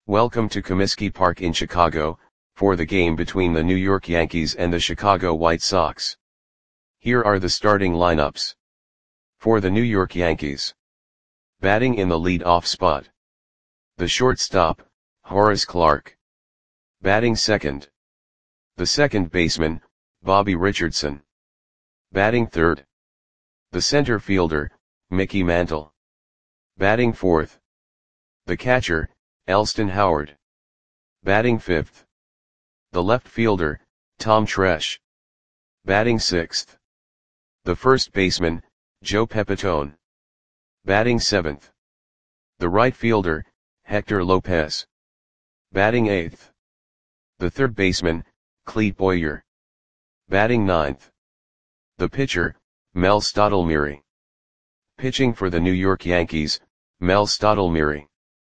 Welcome to Comiskey Park in Chicago, for the game between the New York Yankees and the Chicago White Sox. Here are the starting lineups. For the New York Yankees. Batting in the lead-off spot. The shortstop, Horace Clarke. Batting second. The second baseman, Bobby Richardson. Batting third. The center fielder, Mickey Mantle. Batting fourth. The catcher, Elston Howard. Batting fifth. The left fielder, Tom Tresh. Batting sixth. The first baseman, Joe Pepitone. Batting seventh. The right fielder, Hector Lopez. Batting eighth. The third baseman, Clete Boyer. Batting ninth. The pitcher, Mel Stottlemyre. Pitching for the New York Yankees, Mel Stottlemyre.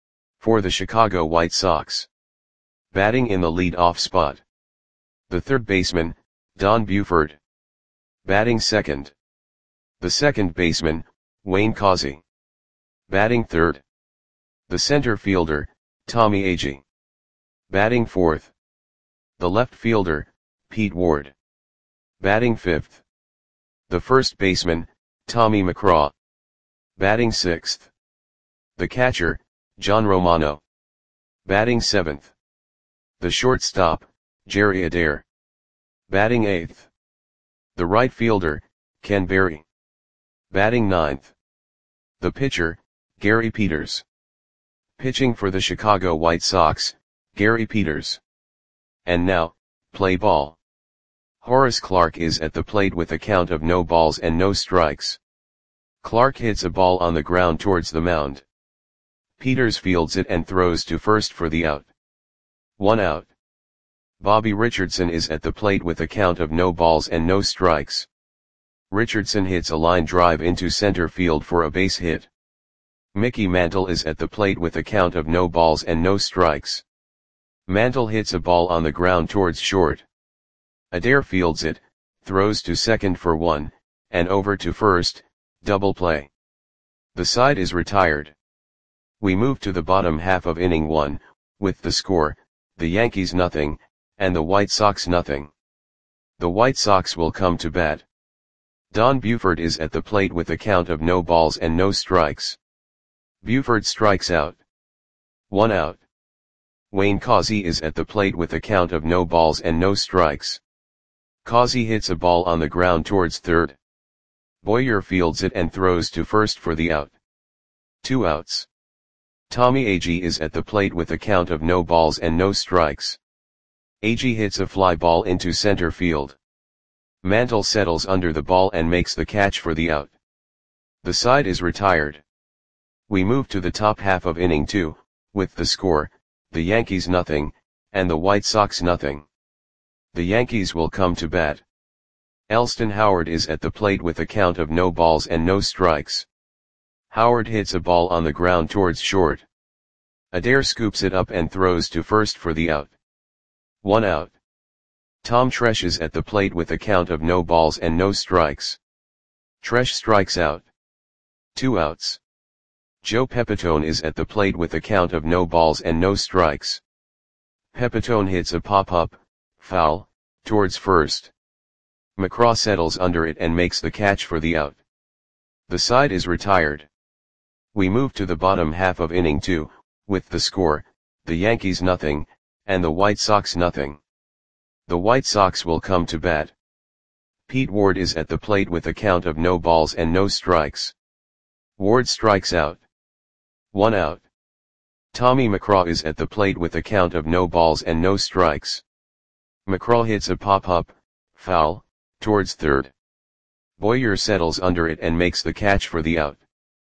For the Chicago White Sox. Batting in the lead-off spot. The third baseman, Don Buford. Batting second. The second baseman, Wayne Causey. Batting third. The center fielder, Tommy Agee. Batting fourth. The left fielder, Pete Ward. Batting fifth. The first baseman, Tommy McGraw. Batting sixth. The catcher, John Romano. Batting seventh. The shortstop, Jerry Adair. Batting eighth. The right fielder, Ken Berry. Batting ninth. The pitcher, Gary Peters. Pitching for the Chicago White Sox, Gary Peters. And now, play ball. Horace Clarke is at the plate with a count of no balls and no strikes. Clarke hits a ball on the ground towards the mound. Peters fields it and throws to first for the out. 1 out. Bobby Richardson is at the plate with a count of no balls and no strikes. Richardson hits a line drive into center field for a base hit. Mickey Mantle is at the plate with a count of no balls and no strikes. Mantle hits a ball on the ground towards short. Adair fields it, throws to second for 1, and over to first, double play. The side is retired. We move to the bottom half of inning 1, with the score, the Yankees nothing, and the White Sox nothing. The White Sox will come to bat. Don Buford is at the plate with a count of no balls and no strikes. Buford strikes out. 1 out. Wayne Causey is at the plate with a count of no balls and no strikes. Causey hits a ball on the ground towards third. Boyer fields it and throws to first for the out. 2 outs. Tommy Agee is at the plate with a count of no balls and no strikes. Agee hits a fly ball into center field. Mantle settles under the ball and makes the catch for the out. The side is retired. We move to the top half of inning 2, with the score, the Yankees nothing, and the White Sox nothing. The Yankees will come to bat. Elston Howard is at the plate with a count of no balls and no strikes. Howard hits a ball on the ground towards short. Adair scoops it up and throws to first for the out. 1 out. Tom Tresh is at the plate with a count of no balls and no strikes. Tresh strikes out. 2 outs. Joe Pepitone is at the plate with a count of no balls and no strikes. Pepitone hits a pop-up, foul, towards first. McGraw settles under it and makes the catch for the out. The side is retired. We move to the bottom half of inning 2, with the score, the Yankees nothing, and the White Sox nothing. The White Sox will come to bat. Pete Ward is at the plate with a count of no balls and no strikes. Ward strikes out. 1 out. Tommy McGraw is at the plate with a count of no balls and no strikes. McGraw hits a pop-up, foul, towards third. Boyer settles under it and makes the catch for the out.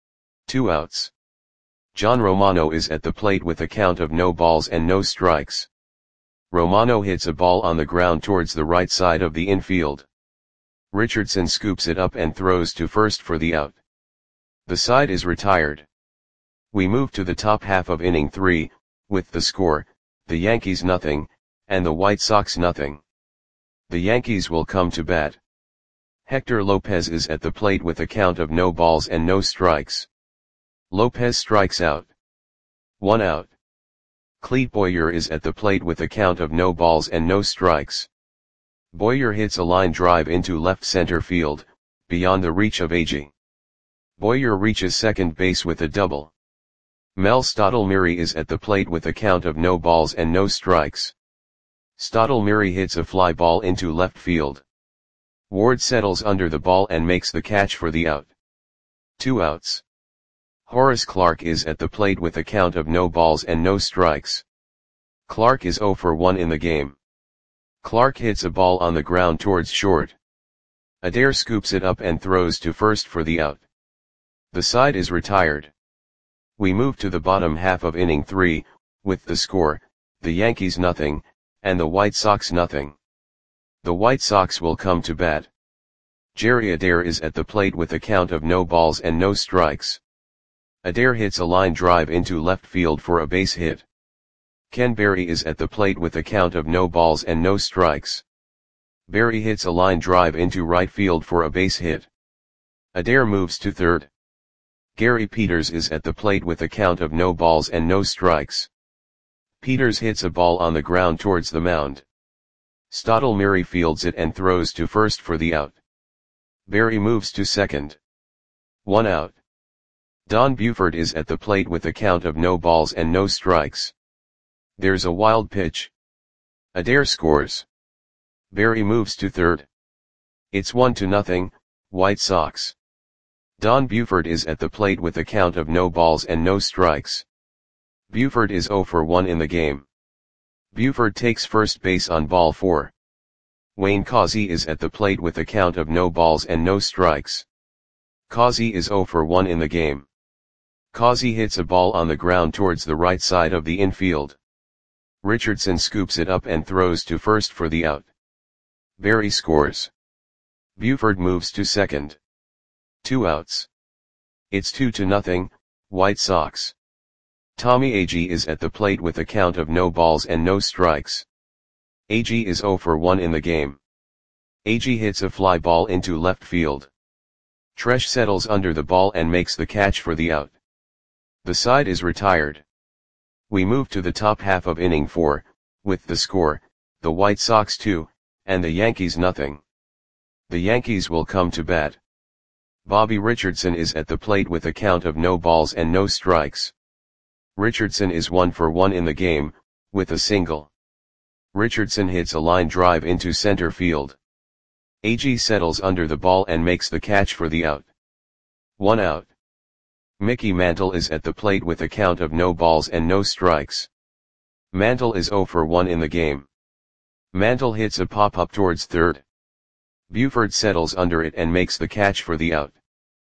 2 outs. John Romano is at the plate with a count of no balls and no strikes. Romano hits a ball on the ground towards the right side of the infield. Richardson scoops it up and throws to first for the out. The side is retired. We move to the top half of inning 3, with the score, the Yankees nothing, and the White Sox nothing. The Yankees will come to bat. Hector Lopez is at the plate with a count of no balls and no strikes. Lopez strikes out. 1 out. Clete Boyer is at the plate with a count of no balls and no strikes. Boyer hits a line drive into left center field, beyond the reach of Agee. Boyer reaches second base with a double. Mel Stottlemyre is at the plate with a count of no balls and no strikes. Stottlemyre hits a fly ball into left field. Ward settles under the ball and makes the catch for the out. 2 outs. Horace Clarke is at the plate with a count of no balls and no strikes. Clarke is 0 for 1 in the game. Clarke hits a ball on the ground towards short. Adair scoops it up and throws to first for the out. The side is retired. We move to the bottom half of inning 3, with the score, the Yankees nothing, and the White Sox nothing. The White Sox will come to bat. Jerry Adair is at the plate with a count of no balls and no strikes. Adair hits a line drive into left field for a base hit. Ken Berry is at the plate with a count of no balls and no strikes. Berry hits a line drive into right field for a base hit. Adair moves to third. Gary Peters is at the plate with a count of no balls and no strikes. Peters hits a ball on the ground towards the mound. Stottlemyre fields it and throws to first for the out. Berry moves to second. 1 out. Don Buford is at the plate with a count of no balls and no strikes. There's a wild pitch. Adair scores. Berry moves to third. It's 1-0, White Sox. Don Buford is at the plate with a count of no balls and no strikes. Buford is 0 for 1 in the game. Buford takes first base on ball 4. Wayne Causey is at the plate with a count of no balls and no strikes. Causey is 0 for 1 in the game. Causey hits a ball on the ground towards the right side of the infield. Richardson scoops it up and throws to first for the out. Berry scores. Buford moves to second. 2 outs. It's 2-0, White Sox. Tommy Agee is at the plate with a count of no balls and no strikes. Agee is 0 for 1 in the game. Agee hits a fly ball into left field. Tresh settles under the ball and makes the catch for the out. The side is retired. We move to the top half of inning 4, with the score, the White Sox 2, and the Yankees nothing. The Yankees will come to bat. Bobby Richardson is at the plate with a count of no balls and no strikes. Richardson is 1 for 1 in the game, with a single. Richardson hits a line drive into center field. Agee settles under the ball and makes the catch for the out. 1 out. Mickey Mantle is at the plate with a count of no balls and no strikes. Mantle is 0 for 1 in the game. Mantle hits a pop-up towards third. Buford settles under it and makes the catch for the out.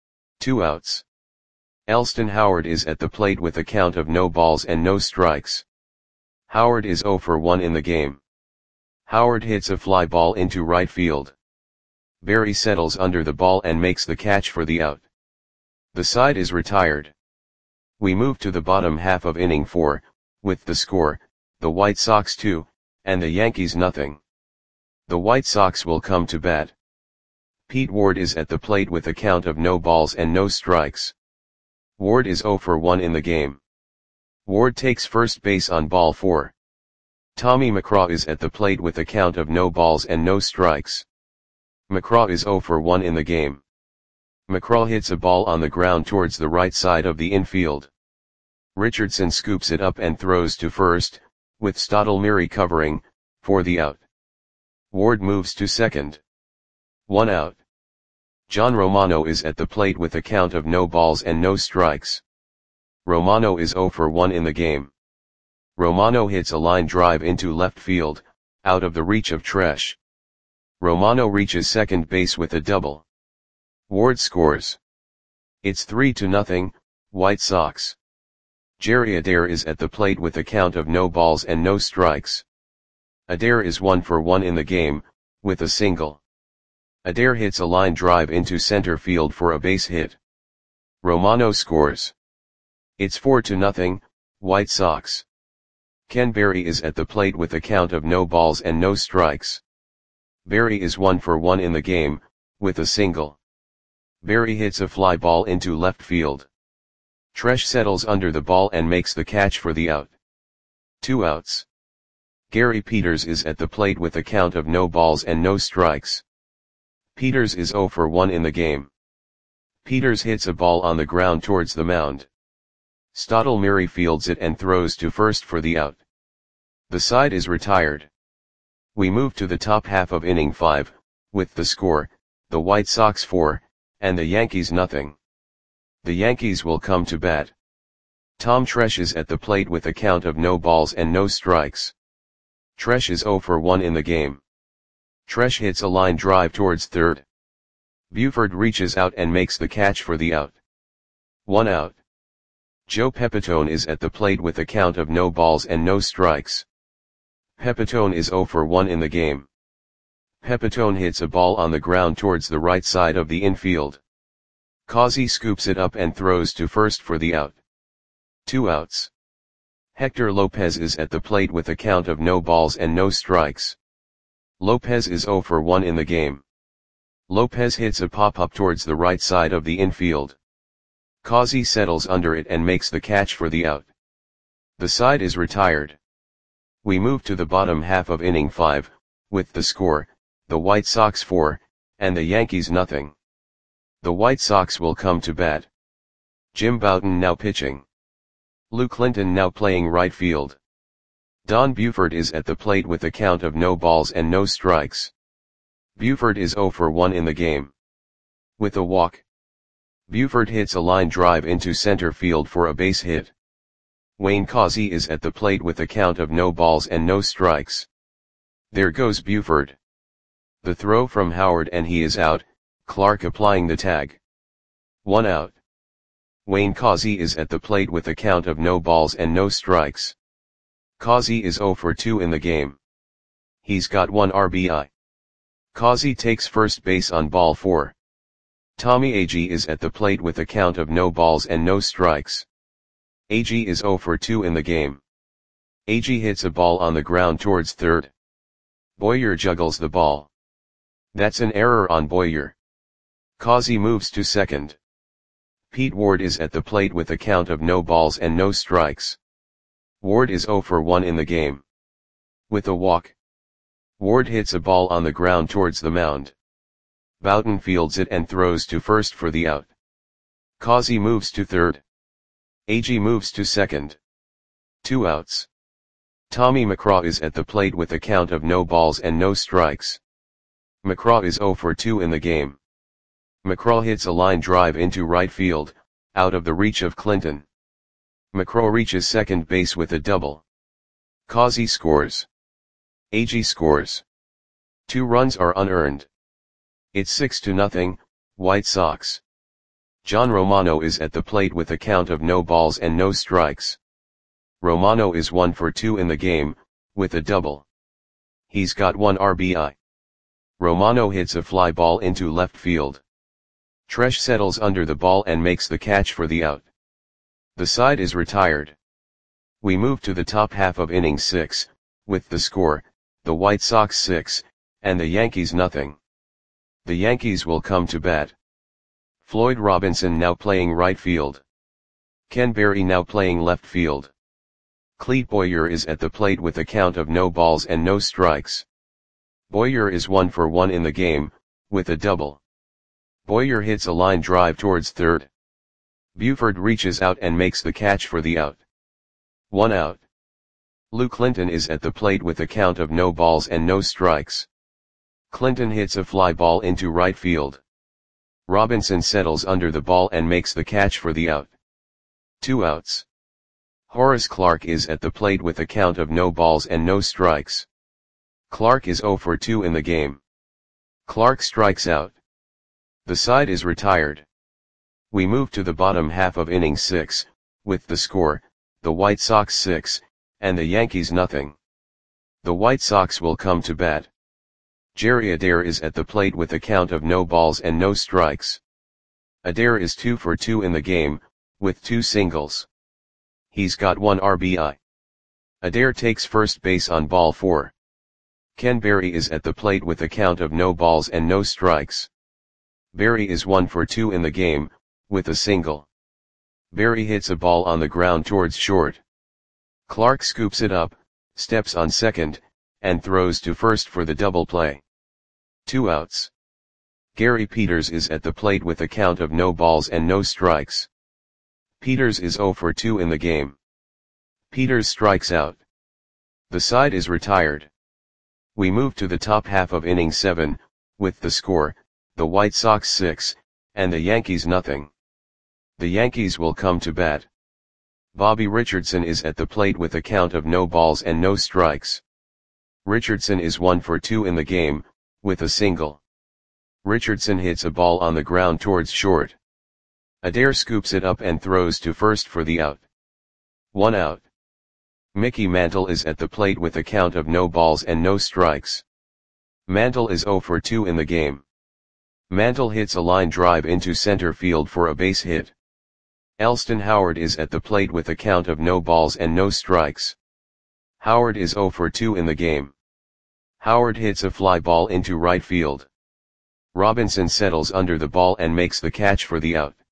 2 outs. Elston Howard is at the plate with a count of no balls and no strikes. Howard is 0 for 1 in the game. Howard hits a fly ball into right field. Berry settles under the ball and makes the catch for the out. The side is retired. We move to the bottom half of inning 4, with the score, the White Sox 2, and the Yankees nothing. The White Sox will come to bat. Pete Ward is at the plate with a count of no balls and no strikes. Ward is 0 for 1 in the game. Ward takes first base on ball 4. Tommy McCraw is at the plate with a count of no balls and no strikes. McCraw is 0 for 1 in the game. McCraw hits a ball on the ground towards the right side of the infield. Richardson scoops it up and throws to first, with Stottlemyre covering, for the out. Ward moves to second. 1 out. John Romano is at the plate with a count of no balls and no strikes. Romano is 0 for 1 in the game. Romano hits a line drive into left field, out of the reach of Tresh. Romano reaches second base with a double. Ward scores. It's 3-0, White Sox. Jerry Adair is at the plate with a count of no balls and no strikes. Adair is 1 for 1 in the game, with a single. Adair hits a line drive into center field for a base hit. Romano scores. It's 4-0, White Sox. Ken Berry is at the plate with a count of no balls and no strikes. Berry is 1 for 1 in the game, with a single. Berry hits a fly ball into left field. Tresh settles under the ball and makes the catch for the out. 2 outs. Gary Peters is at the plate with a count of no balls and no strikes. Peters is 0 for 1 in the game. Peters hits a ball on the ground towards the mound. Stottlemyre fields it and throws to first for the out. The side is retired. We move to the top half of inning 5, with the score, the White Sox 4, and the Yankees nothing. The Yankees will come to bat. Tom Tresh is at the plate with a count of no balls and no strikes. Tresh is 0 for 1 in the game. Tresh hits a line drive towards third. Buford reaches out and makes the catch for the out. 1 out. Joe Pepitone is at the plate with a count of no balls and no strikes. Pepitone is 0 for 1 in the game. Pepitone hits a ball on the ground towards the right side of the infield. Causey scoops it up and throws to first for the out. 2 outs. Hector Lopez is at the plate with a count of no balls and no strikes. Lopez is 0 for 1 in the game. Lopez hits a pop-up towards the right side of the infield. Causey settles under it and makes the catch for the out. The side is retired. We move to the bottom half of inning 5, with the score, the White Sox 4, and the Yankees nothing. The White Sox will come to bat. Jim Bouton now pitching. Lou Clinton now playing right field. Don Buford is at the plate with a count of no balls and no strikes. Buford is 0 for 1 in the game. With a walk. Buford hits a line drive into center field for a base hit. Wayne Causey is at the plate with a count of no balls and no strikes. There goes Buford. The throw from Howard and he is out, Clark applying the tag. 1 out. Wayne Causey is at the plate with a count of no balls and no strikes. Causey is 0 for 2 in the game. He's got 1 RBI. Causey takes first base on ball 4. Tommy Agee is at the plate with a count of no balls and no strikes. Agee is 0 for 2 in the game. Agee hits a ball on the ground towards third. Boyer juggles the ball. That's an error on Boyer. Causey moves to second. Pete Ward is at the plate with a count of no balls and no strikes. Ward is 0 for 1 in the game. With a walk. Ward hits a ball on the ground towards the mound. Bouton fields it and throws to first for the out. Causey moves to third. Agee moves to second. 2 outs. Tommy McCraw is at the plate with a count of no balls and no strikes. McCraw is 0 for 2 in the game. McCraw hits a line drive into right field, out of the reach of Clinton. McCraw reaches second base with a double. Causey scores. Agee scores. 2 runs are unearned. It's 6-0, White Sox. John Romano is at the plate with a count of no balls and no strikes. Romano is 1 for 2 in the game, with a double. He's got 1 RBI. Romano hits a fly ball into left field. Tresh settles under the ball and makes the catch for the out. The side is retired. We move to the top half of inning 6, with the score, the White Sox 6, and the Yankees nothing. The Yankees will come to bat. Floyd Robinson now playing right field. Ken Berry now playing left field. Clete Boyer is at the plate with a count of no balls and no strikes. Boyer is 1 for 1 in the game, with a double. Boyer hits a line drive towards third. Buford reaches out and makes the catch for the out. 1 out. Lou Clinton is at the plate with a count of no balls and no strikes. Clinton hits a fly ball into right field. Robinson settles under the ball and makes the catch for the out. 2 outs. Horace Clarke is at the plate with a count of no balls and no strikes. Clarke is 0 for 2 in the game. Clarke strikes out. The side is retired. We move to the bottom half of inning 6, with the score, the White Sox 6, and the Yankees nothing. The White Sox will come to bat. Jerry Adair is at the plate with a count of no balls and no strikes. Adair is 2 for 2 in the game, with 2 singles. He's got 1 RBI. Adair takes first base on ball 4. Ken Berry is at the plate with a count of no balls and no strikes. Berry is 1 for 2 in the game, with a single. Berry hits a ball on the ground towards short. Clark scoops it up, steps on second, and throws to first for the double play. 2 outs. Gary Peters is at the plate with a count of no balls and no strikes. Peters is 0 for 2 in the game. Peters strikes out. The side is retired. We move to the top half of inning 7, with the score, the White Sox 6, and the Yankees nothing. The Yankees will come to bat. Bobby Richardson is at the plate with a count of no balls and no strikes. Richardson is 1 for 2 in the game, with a single. Richardson hits a ball on the ground towards short. Adair scoops it up and throws to first for the out. 1 out. Mickey Mantle is at the plate with a count of no balls and no strikes. Mantle is 0 for 2 in the game. Mantle hits a line drive into center field for a base hit. Elston Howard is at the plate with a count of no balls and no strikes. Howard is 0 for 2 in the game. Howard hits a fly ball into right field. Robinson settles under the ball and makes the catch for the out.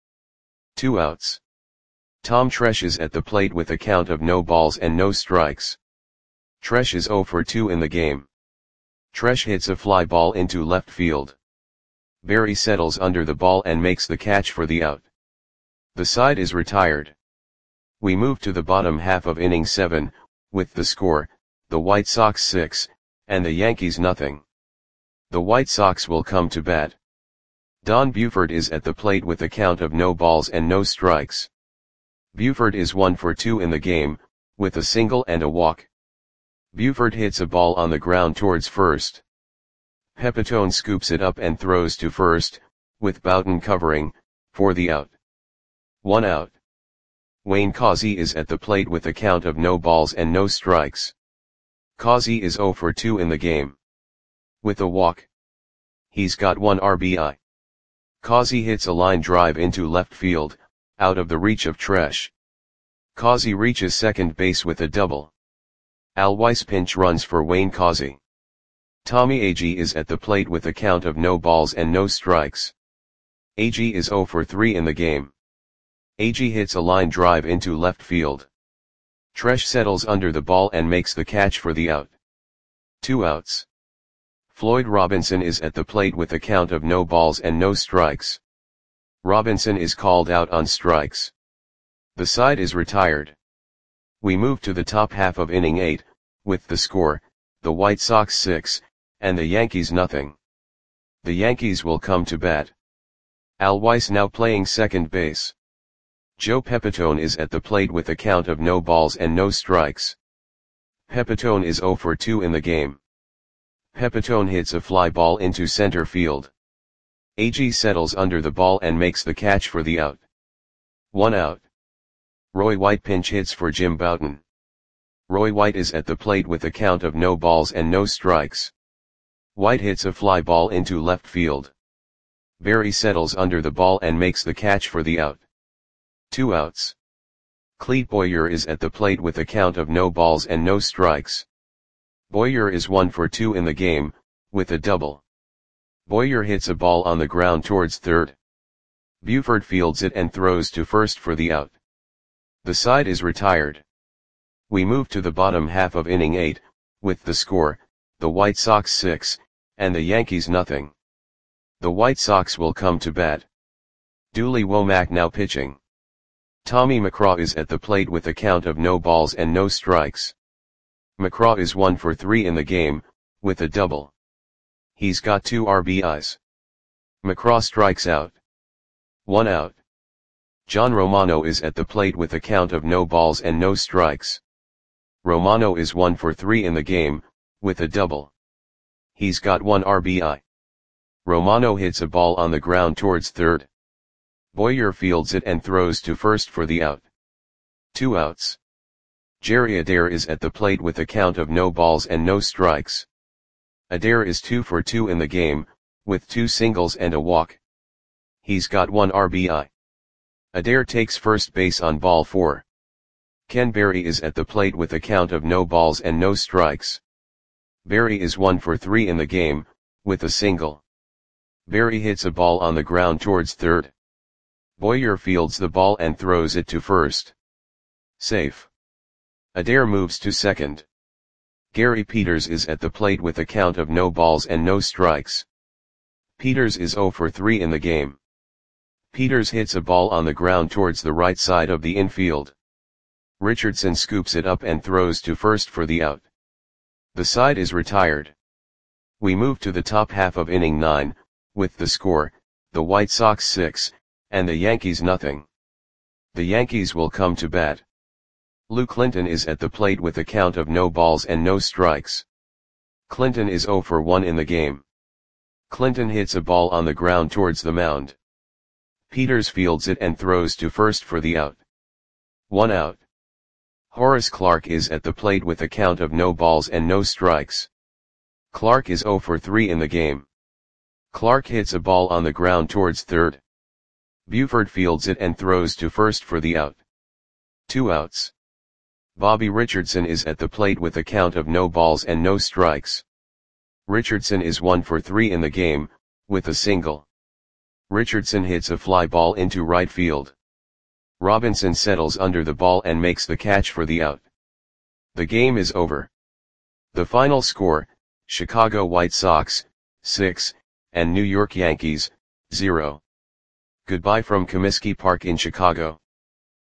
2 outs. Tom Tresh is at the plate with a count of no balls and no strikes. Tresh is 0 for 2 in the game. Tresh hits a fly ball into left field. Berry settles under the ball and makes the catch for the out. The side is retired. We move to the bottom half of inning 7, with the score, the White Sox 6, and the Yankees nothing. The White Sox will come to bat. Don Buford is at the plate with a count of no balls and no strikes. Buford is 1 for 2 in the game, with a single and a walk. Buford hits a ball on the ground towards first. Pepitone scoops it up and throws to first, with Boughton covering, for the out. 1 out. Wayne Causey is at the plate with a count of no balls and no strikes. Causey is 0 for 2 in the game. With a walk. He's got 1 RBI. Causey hits a line drive into left field, out of the reach of Tresh. Causey reaches second base with a double. Al Weiss pinch runs for Wayne Causey. Tommy Agee is at the plate with a count of no balls and no strikes. Agee is 0 for 3 in the game. Agee hits a line drive into left field. Tresh settles under the ball and makes the catch for the out. 2 outs. Floyd Robinson is at the plate with a count of no balls and no strikes. Robinson is called out on strikes. The side is retired. We move to the top half of inning 8, with the score, the White Sox 6, and the Yankees nothing. The Yankees will come to bat. Al Weiss now playing second base. Joe Pepitone is at the plate with a count of no balls and no strikes. Pepitone is 0 for 2 in the game. Pepitone hits a fly ball into center field. Agee settles under the ball and makes the catch for the out. 1 out. Roy White pinch hits for Jim Boughton. Roy White is at the plate with a count of no balls and no strikes. White hits a fly ball into left field. Berry settles under the ball and makes the catch for the out. 2 outs. Clete Boyer is at the plate with a count of no balls and no strikes. Boyer is 1 for 2 in the game, with a double. Boyer hits a ball on the ground towards third. Buford fields it and throws to first for the out. The side is retired. We move to the bottom half of inning 8, with the score, the White Sox 6, and the Yankees nothing. The White Sox will come to bat. Dooley Womack now pitching. Tommy McCraw is at the plate with a count of no balls and no strikes. McCraw is 1 for 3 in the game, with a double. He's got 2 RBIs. McCraw strikes out. 1 out. John Romano is at the plate with a count of no balls and no strikes. Romano is 1 for 3 in the game, with a double. He's got 1 RBI. Romano hits a ball on the ground towards third. Boyer fields it and throws to first for the out. 2 outs. Jerry Adair is at the plate with a count of no balls and no strikes. Adair is 2 for 2 in the game, with 2 singles and a walk. He's got 1 RBI. Adair takes first base on ball 4. Ken Berry is at the plate with a count of no balls and no strikes. Berry is 1 for 3 in the game, with a single. Berry hits a ball on the ground towards third. Boyer fields the ball and throws it to first. Safe. Adair moves to second. Gary Peters is at the plate with a count of no balls and no strikes. Peters is 0 for 3 in the game. Peters hits a ball on the ground towards the right side of the infield. Richardson scoops it up and throws to first for the out. The side is retired. We move to the top half of inning 9, with the score, the White Sox 6, and the Yankees nothing. The Yankees will come to bat. Lou Clinton is at the plate with a count of no balls and no strikes. Clinton is 0 for 1 in the game. Clinton hits a ball on the ground towards the mound. Peters fields it and throws to first for the out. 1 out. Horace Clarke is at the plate with a count of no balls and no strikes. Clarke is 0 for 3 in the game. Clarke hits a ball on the ground towards third. Buford fields it and throws to first for the out. 2 outs. Bobby Richardson is at the plate with a count of no balls and no strikes. Richardson is 1 for 3 in the game, with a single. Richardson hits a fly ball into right field. Robinson settles under the ball and makes the catch for the out. The game is over. The final score, Chicago White Sox, 6, and New York Yankees, 0. Goodbye from Comiskey Park in Chicago.